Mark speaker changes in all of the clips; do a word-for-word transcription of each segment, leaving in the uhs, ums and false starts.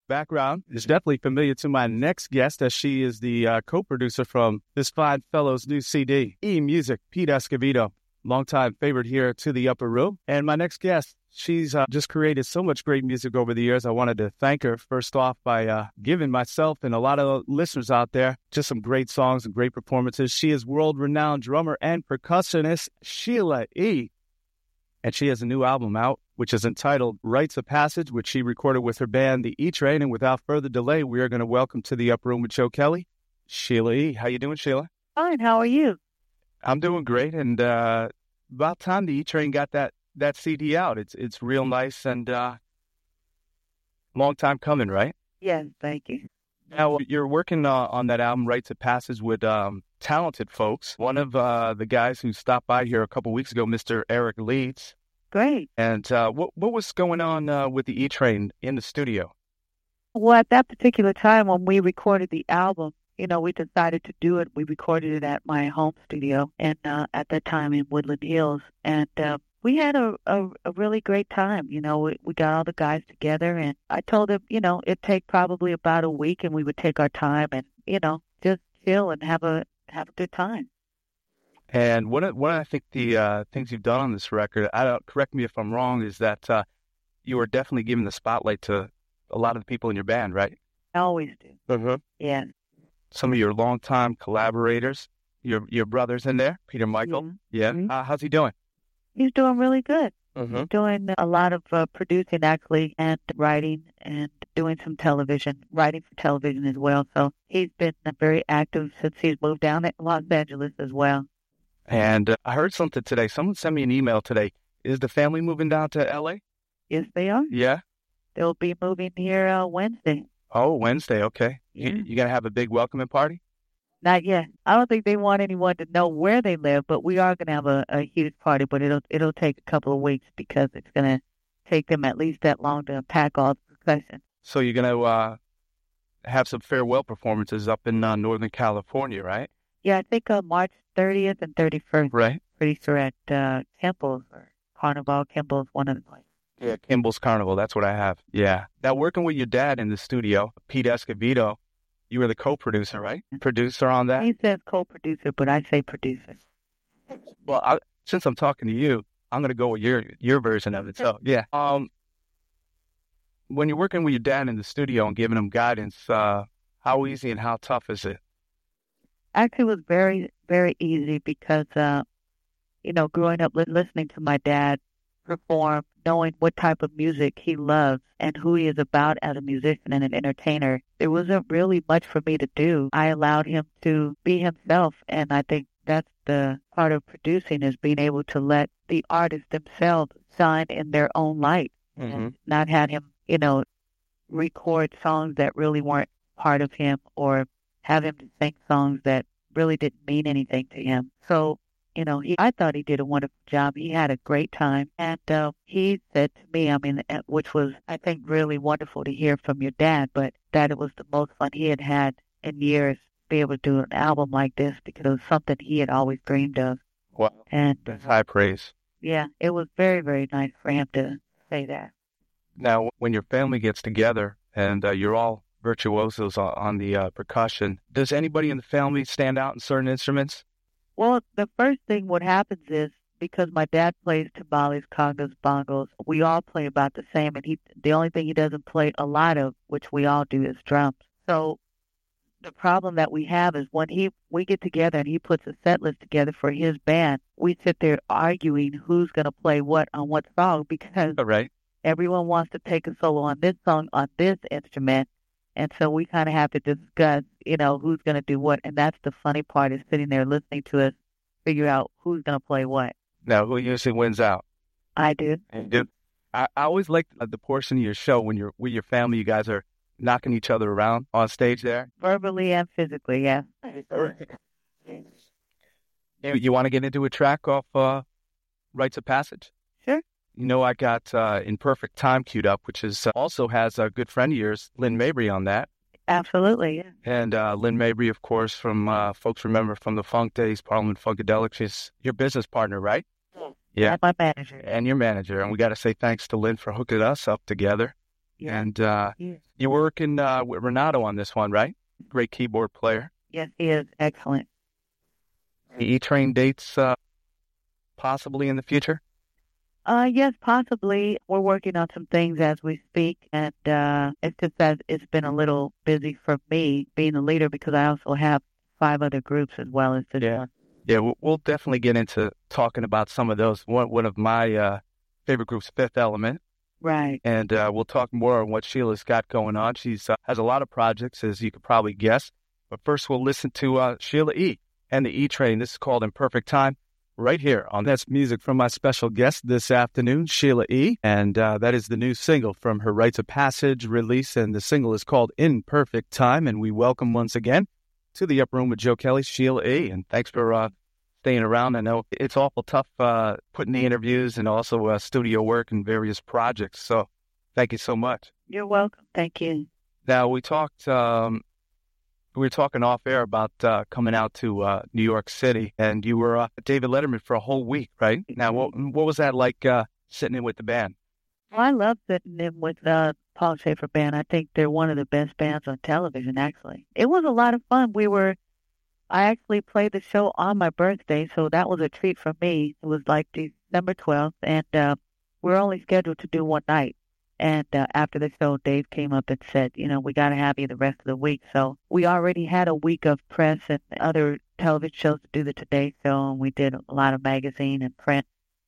Speaker 1: background is definitely familiar to my next guest, as she is the uh, co-producer from this fine fellow's new C D, E-Music, Pete Escovedo, longtime favorite here to the Upper Room. And my next guest, she's uh, just created so much great music over the years. I wanted to thank her first off by uh, giving myself and a lot of listeners out there just some great songs and great performances. She is world-renowned drummer and percussionist Sheila E., and she has a new album out, which is entitled Rites of Passage, which she recorded with her band, the E-Train. And without further delay, we are going to welcome to the Upper Room with Joe Kelly, Sheila E. How you doing, Sheila?
Speaker 2: Fine. How are you?
Speaker 1: I'm doing great. And uh, about time the E-Train got that that C D out. It's it's real nice and uh, long time coming, right?
Speaker 2: Yes, thank you.
Speaker 1: Now, you're working uh, on that album, Rites of Passage, with um, talented folks. One of uh, the guys who stopped by here a couple weeks ago, Mister Eric Leeds.
Speaker 2: Great.
Speaker 1: And uh, what what was going on uh, with the E-Train in the studio?
Speaker 2: Well, at that particular time when we recorded the album, you know, we decided to do it. We recorded it at my home studio, and uh, at that time in Woodland Hills. And uh, we had a, a, a really great time. You know, we, we got all the guys together, and I told them, you know, it'd take probably about a week, and we would take our time and, you know, just chill and have a have a good time.
Speaker 1: And one of, one of I think the uh, things you've done on this record, I don't, correct me if I'm wrong, is that uh, you are definitely giving the spotlight to a lot of the people in your band, right?
Speaker 2: I always do.
Speaker 1: Mm-hmm.
Speaker 2: Yeah.
Speaker 1: Some of your longtime collaborators, your your brothers in there, Peter Michael.
Speaker 2: Mm-hmm.
Speaker 1: Yeah.
Speaker 2: Mm-hmm.
Speaker 1: Uh, how's he doing?
Speaker 2: He's doing really good.
Speaker 1: Mm-hmm.
Speaker 2: He's doing a lot of uh, producing, actually, and writing, and doing some television, writing for television as well. So he's been uh, very active since he's moved down to Los Angeles as well.
Speaker 1: And uh, I heard something today. Someone sent me an email today. Is the family moving down to L A?
Speaker 2: Yes, they are.
Speaker 1: Yeah.
Speaker 2: They'll be moving here uh, Wednesday.
Speaker 1: Oh, Wednesday. Okay.
Speaker 2: Yeah.
Speaker 1: You, you going to have a big welcoming party?
Speaker 2: Not yet. I don't think they want anyone to know where they live, but we are going to have a, a huge party, but it'll it'll take a couple of weeks because it's going to take them at least that long to pack all the percussion.
Speaker 1: So you're going to uh, have some farewell performances up in uh, Northern California, right?
Speaker 2: Yeah, I think uh, March thirtieth and thirty-first.
Speaker 1: Right.
Speaker 2: Pretty sure at uh, Kimball's or Carnival. Kimball's, one of the places.
Speaker 1: Yeah, Kimball's Carnival. That's what I have. Yeah. Now, working with your dad in the studio, Pete Escovedo, you were the co-producer, right? Producer on that?
Speaker 2: He says co-producer, but I say producer.
Speaker 1: Well, I, since I'm talking to you, I'm going to go with your your version of it. So, yeah. Um, when you're working with your dad in the studio and giving him guidance, uh, how easy and how tough is it?
Speaker 2: Actually, it was very, very easy because, uh, you know, growing up li- listening to my dad perform, knowing what type of music he loves and who he is about as a musician and an entertainer, there wasn't really much for me to do. I allowed him to be himself, and I think that's the part of producing, is being able to let the artists themselves shine in their own light,
Speaker 1: Mm-hmm.
Speaker 2: and not have him, you know, record songs that really weren't part of him, or have him to sing songs that really didn't mean anything to him. So, you know, he, I thought he did a wonderful job. He had a great time. And uh, he said to me, I mean, uh, which was, I think, really wonderful to hear from your dad, but that it was the most fun he had had in years to be able to do an album like this, because it was something he had always dreamed of.
Speaker 1: Wow.
Speaker 2: And
Speaker 1: That's high praise.
Speaker 2: yeah, it was very, very nice for him to say that.
Speaker 1: Now, when your family gets together and uh, you're all virtuosos on, on the uh, percussion, does anybody in the family stand out in certain instruments?
Speaker 2: Well, the first thing what happens is, because my dad plays timbales, congas, bongos, we all play about the same, and he the only thing he doesn't play a lot of, which we all do, is drums. So the problem that we have is when he we get together and he puts a set list together for his band, we sit there arguing who's going to play what on what song, because
Speaker 1: All right.
Speaker 2: everyone wants to take a solo on this song on this instrument. And so we kind of have to discuss, you know, who's going to do what. And that's the funny part, is sitting there listening to us figure out who's going to play what.
Speaker 1: Now, who usually wins out?
Speaker 2: I do.
Speaker 1: You I, I always like the portion of your show when you're with your family, you guys are knocking each other around on stage there.
Speaker 2: Verbally and physically, yeah.
Speaker 1: You, you want to get into a track off uh, Rites of Passage?
Speaker 2: Sure.
Speaker 1: You know, I got uh, In Perfect Time queued up, which is uh, also has a good friend of yours, Lynn Mabry, on that.
Speaker 2: Absolutely, yeah.
Speaker 1: And uh, Lynn Mabry, of course, from uh, folks remember from the Funk Days, Parliament Funkadelic. She's your business partner, right?
Speaker 2: Yeah.
Speaker 1: Yeah.
Speaker 2: And my manager.
Speaker 1: And your manager. And we got to say thanks to Lynn for hooking us up together.
Speaker 2: Yeah.
Speaker 1: And uh,
Speaker 2: Yeah.
Speaker 1: you're working uh, with Renato on this one, right? Great keyboard player.
Speaker 2: Yes, he is excellent.
Speaker 1: The E-Train dates uh, possibly in the future?
Speaker 2: Uh, yes, possibly. We're working on some things as we speak, and uh, it's just that it's been a little busy for me being the leader because I also have five other groups as well as this
Speaker 1: Yeah.
Speaker 2: one.
Speaker 1: Yeah, we'll, we'll definitely get into talking about some of those. One, one of my uh, favorite groups, Fifth Element.
Speaker 2: Right.
Speaker 1: And uh, we'll talk more on what Sheila's got going on. She's uh, has a lot of projects, as you could probably guess. But first, we'll listen to uh, Sheila E. and the E-Train. This is called In Perfect Time, right here on That's Music from my special guest this afternoon, Sheila E. And uh, that is the new single from her Rites of Passage release. And the single is called In Perfect Time. And we welcome once again to the Upper Room with Joe Kelly, Sheila E. And thanks for uh, staying around. I know it's awful tough uh, putting the interviews and also uh, studio work and various projects. So thank you so much.
Speaker 2: You're welcome. Thank you.
Speaker 1: Now, we talked, um, we were talking off air about uh, coming out to uh, New York City, and you were uh, David Letterman for a whole week, right? Now, what, what was that like uh, sitting in with the band?
Speaker 2: Well, I love sitting in with uh, Paul Schaefer Band. I think they're one of the best bands on television, actually. It was a lot of fun. We were, I actually played the show on my birthday, so that was a treat for me. It was like December twelfth, and uh, we were only scheduled to do one night. And uh, after the show, Dave came up and said, you know, we got to have you the rest of the week. So we already had a week of press and other television shows to do the Today Show, and we did a lot of magazine and print.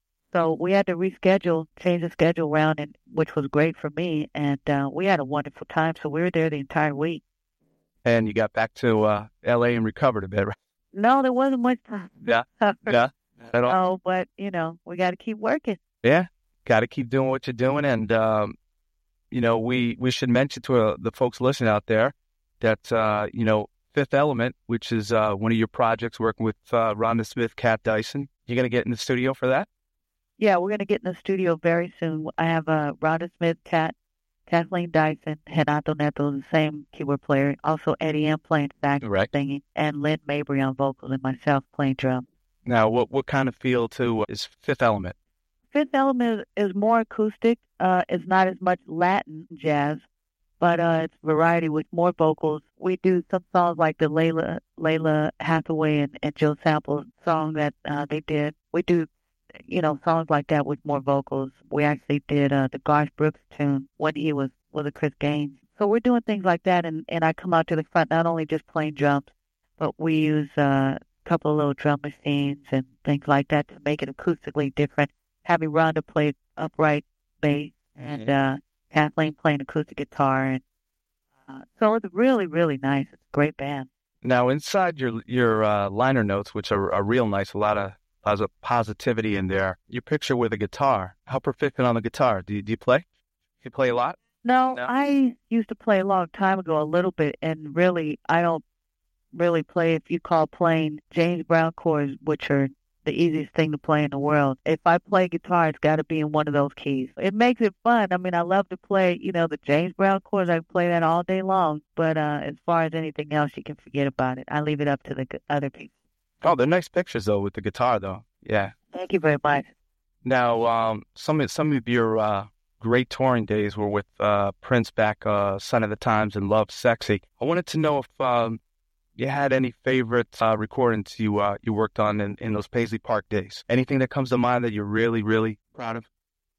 Speaker 2: So we had to reschedule, change the schedule around, and which was great for me. And uh, we had a wonderful time. So we were there the entire week.
Speaker 1: And you got back to uh, L A and recovered a bit, right?
Speaker 2: No, there wasn't much time.
Speaker 1: Yeah, yeah. At all.
Speaker 2: Oh, but, you know, we got to keep working.
Speaker 1: Yeah, got to keep doing what you're doing. And, um, you know, we, we should mention to uh, the folks listening out there that, uh, you know, Fifth Element, which is uh, one of your projects working with uh, Rhonda Smith, Kat Dyson, you're going to get in the studio for that?
Speaker 2: Yeah, we're going to get in the studio very soon. I have uh, Rhonda Smith, Kat, Kathleen Dyson, Renato Neto, the same keyboard player. Also Eddie M playing sax,
Speaker 1: right.
Speaker 2: singing, and Lynn Mabry on vocals, and myself playing drums.
Speaker 1: Now, what what kind of feel to uh, is Fifth Element?
Speaker 2: Fifth Element is, is more acoustic. Uh, it's not as much Latin jazz, but uh, it's variety with more vocals. We do some songs like the Layla Layla Hathaway and, and Joe Sample song that uh, they did. We do, you know, songs like that with more vocals. We actually did uh, the Garth Brooks tune when he was with Chris Gaines. So we're doing things like that, and, and I come out to the front not only just playing drums, but we use uh, a couple of little drum machines and things like that to make it acoustically different. Having Rhonda play upright bass and uh, Kathleen playing acoustic guitar. And uh, so it's really, really nice. It's a great band.
Speaker 1: Now, inside your your uh, liner notes, which are, are real nice, a lot of There's positivity in there. Your picture with a guitar. How proficient on the guitar? Do you, do you play? You play a lot?
Speaker 2: No,
Speaker 1: No,
Speaker 2: I used to play a long time ago, a little bit, and really, I don't really play if you call playing James Brown chords, which are the easiest thing to play in the world. If I play guitar, it's got to be in one of those keys. It makes it fun. I mean, I love to play, you know, the James Brown chords. I play that all day long. But uh, as far as anything else, you can forget about it. I leave it up to the g- other people.
Speaker 1: Oh, they're nice pictures, though, with the guitar, though. Yeah.
Speaker 2: Thank you very much.
Speaker 1: Now, um, some, of, some of your uh, great touring days were with uh, Prince back, uh, Son of the Times and Love Sexy. I wanted to know if um, you had any favorite uh, recordings you uh, you worked on in, in those Paisley Park days. Anything that comes to mind that you're really, really proud of?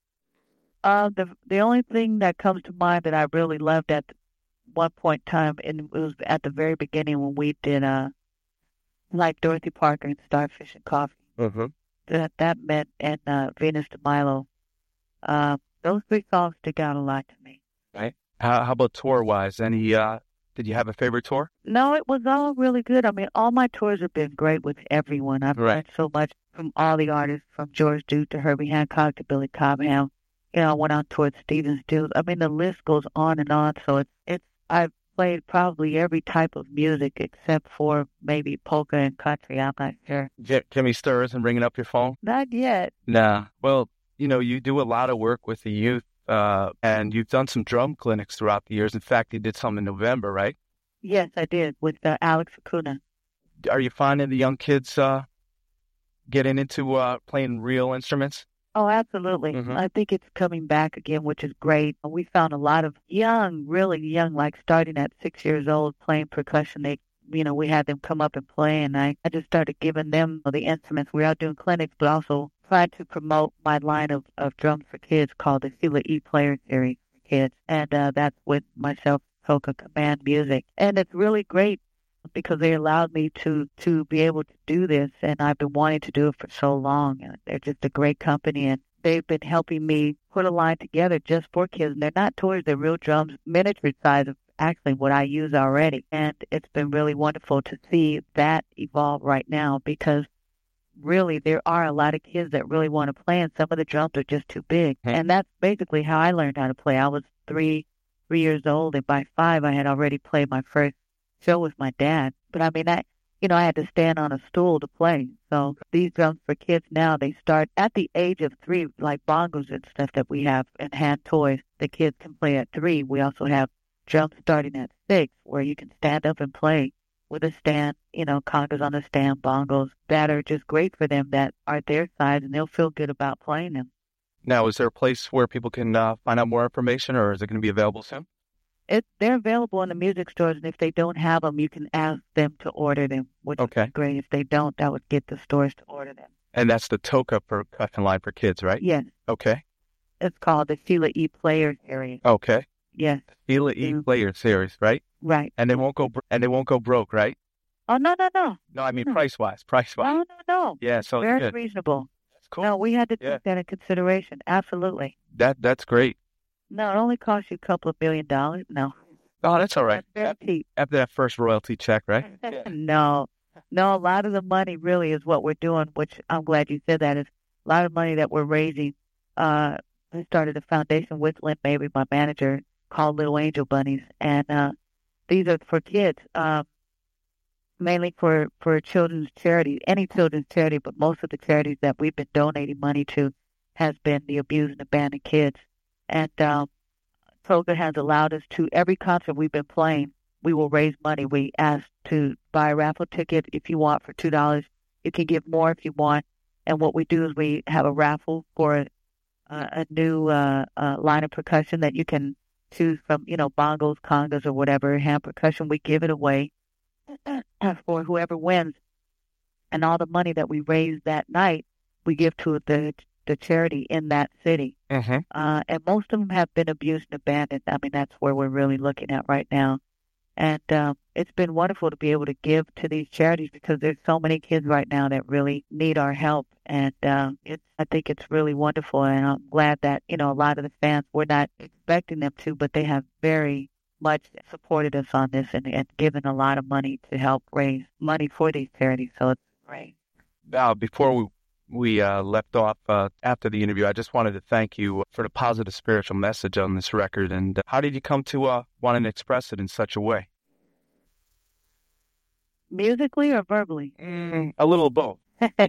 Speaker 2: Uh, the the only thing that comes to mind that I really loved at one point in time, and it was at the very beginning when we did uh, like Dorothy Parker and Starfish and Coffee.
Speaker 1: Mm-hmm.
Speaker 2: That that meant and uh, Venus de Milo. Uh, those three songs stick out a lot to me.
Speaker 1: Right. How, how about tour-wise? Any? Uh, did you have a favorite tour?
Speaker 2: No, it was all really good. I mean, all my tours have been great with everyone. I've
Speaker 1: Right.
Speaker 2: learned so much from all the artists, from George Duke to Herbie Hancock to Billy Cobham. You know, I went on tour with Stephen Stills. I mean, the list goes on and on. So it's it's I've played probably every type of music except for maybe polka and country. I'm not sure.
Speaker 1: J- Jimmy Sturr isn't bringing up your phone?
Speaker 2: Not yet.
Speaker 1: Nah. Well, you know, you do a lot of work with the youth, uh, and you've done some drum clinics throughout the years. In fact, you did some in November, right?
Speaker 2: Yes, I did with uh, Alex Acuna.
Speaker 1: Are you finding the young kids uh, getting into uh, playing real instruments?
Speaker 2: Oh, absolutely.
Speaker 1: Mm-hmm.
Speaker 2: I think it's coming back again, which is great. We found a lot of young, really young, like starting at six years old, playing percussion. They, you know, we had them come up and play, and I, I just started giving them the instruments. We're out doing clinics, but also trying to promote my line of, of drums for kids called the Sheila E. Player Series for kids. And uh, that's with myself, Toka Command Music. And it's really great because they allowed me to to be able to do this, and I've been wanting to do it for so long. And they're just a great company, and they've been helping me put a line together just for kids. And they're not toys; they're real drums, miniature size of actually what I use already. And it's been really wonderful to see that evolve right now because really there are a lot of kids that really want to play, and some of the drums are just too big.
Speaker 1: Hmm.
Speaker 2: And that's basically how I learned how to play. I was three three years old, and by five I had already played my first show with my dad. But I mean, I, you know, I had to stand on a stool to play. So these drums for kids now, they start at the age of three, like bongos and stuff that we have and hand toys. The kids can play at three. We also have drums starting at six where you can stand up and play with a stand, you know, congas on a stand, bongos that are just great for them that are their size, and they'll feel good about playing them.
Speaker 1: Now, is there a place where people can uh, find out more information, or is it going to be available soon?
Speaker 2: It, they're available in the music stores, and if they don't have them, you can ask them to order them, which
Speaker 1: Okay.
Speaker 2: is great. If they don't, that would get the stores to order them.
Speaker 1: And that's the Toka percussion line for kids, right?
Speaker 2: Yes.
Speaker 1: Okay.
Speaker 2: It's called the Sheila E. Player Series.
Speaker 1: Okay.
Speaker 2: Yes.
Speaker 1: Sheila E.
Speaker 2: Mm.
Speaker 1: Player Series, right?
Speaker 2: Right.
Speaker 1: And they won't go bro- and they won't go broke, right?
Speaker 2: Oh, no, no, no.
Speaker 1: No, I mean
Speaker 2: Hmm.
Speaker 1: price wise, price wise.
Speaker 2: No, no, no.
Speaker 1: Yeah, so it's
Speaker 2: Very
Speaker 1: good.
Speaker 2: reasonable.
Speaker 1: That's cool.
Speaker 2: No, we had to
Speaker 1: Yeah.
Speaker 2: take that in consideration. Absolutely.
Speaker 1: That that's great.
Speaker 2: No, it only costs you a couple of million dollars. No.
Speaker 1: Oh, that's all right.
Speaker 2: That's very cheap.
Speaker 1: After that first royalty check, right? Yeah.
Speaker 2: No. No, a lot of the money really is what we're doing, which I'm glad you said that, is a lot of money that we're raising. Uh, I started a foundation with Lynn Mabry, my manager, called Little Angel Bunnies. And uh, these are for kids, uh, mainly for, for children's charity, any children's charity, but most of the charities that we've been donating money to has been the abused and abandoned kids. And um, Toga has allowed us to, every concert we've been playing, we will raise money. We ask to buy a raffle ticket if you want for two dollars. You can give more if you want. And what we do is we have a raffle for a, a new uh, uh, line of percussion that you can choose from, you know, bongos, congas, or whatever, hand percussion. We give it away for whoever wins. And all the money that we raise that night, we give to the the charity in that city.
Speaker 1: Mm-hmm.
Speaker 2: Uh, and most of them have been abused and abandoned. I mean, that's where we're really looking at right now. And um, it's been wonderful to be able to give to these charities because there's so many kids right now that really need our help. And uh, it's, I think it's really wonderful. And I'm glad that, you know, a lot of the fans, we're not expecting them to, but they have very much supported us on this and, and given a lot of money to help raise money for these charities. So it's great.
Speaker 1: Now, before we we uh, left off uh, after the interview, I just wanted to thank you for the positive spiritual message on this record. And uh, how did you come to uh, want to express it in such a way?
Speaker 2: Musically or verbally?
Speaker 1: Mm, a little of both.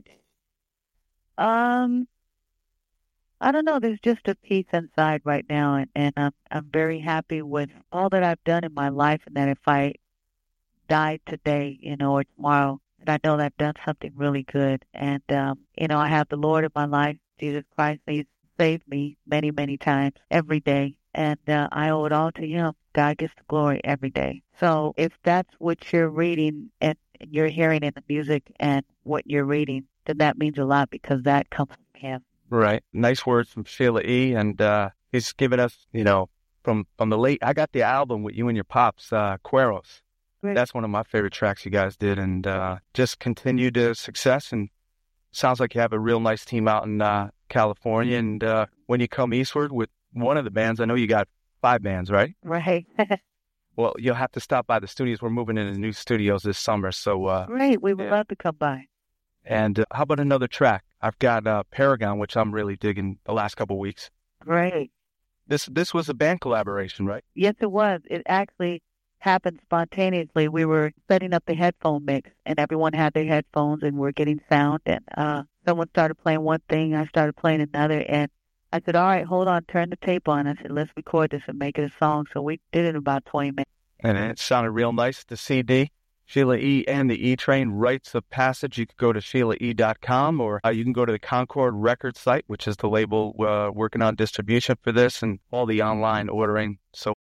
Speaker 2: um, I don't know. There's just a peace inside right now, and, and I'm I'm very happy with all that I've done in my life, and that if I died today, you know, or tomorrow, and I know that I've done something really good. And, um, you know, I have the Lord in my life, Jesus Christ. He's saved me many, many times every day. And uh, I owe it all to him. God gets the glory every day. So if that's what you're reading and you're hearing in the music and what you're reading, then that means a lot because that comes from him.
Speaker 1: Right. Nice words from Sheila E. And uh, he's given us, you know, from, from the late, I got the album with you and your pops, uh, Cueros.
Speaker 2: Right.
Speaker 1: That's one of my favorite tracks you guys did, and uh, just continued uh, success. And sounds like you have a real nice team out in uh, California. And uh, when you come eastward with one of the bands, I know you got five bands, right?
Speaker 2: Right.
Speaker 1: Well, you'll have to stop by the studios. We're moving into new studios this summer, so uh,
Speaker 2: Great. We would
Speaker 1: yeah.
Speaker 2: love to come by.
Speaker 1: And uh, how about another track? I've got uh, Paragon, which I'm really digging the last couple of weeks.
Speaker 2: Great.
Speaker 1: This this was a band collaboration, right?
Speaker 2: Yes, it was. It actually happened spontaneously. We were setting up the headphone mix, and everyone had their headphones, and we're getting sound. And uh, someone started playing one thing, I started playing another, and I said, "All right, hold on, turn the tape on." I said, "Let's record this and make it a song." So we did it in about twenty minutes.
Speaker 1: And it sounded real nice. The C D Sheila E. and the E Train Rites of Passage. You can go to sheila e dot com, or uh, you can go to the Concord Records site, which is the label uh, working on distribution for this and all the online ordering. So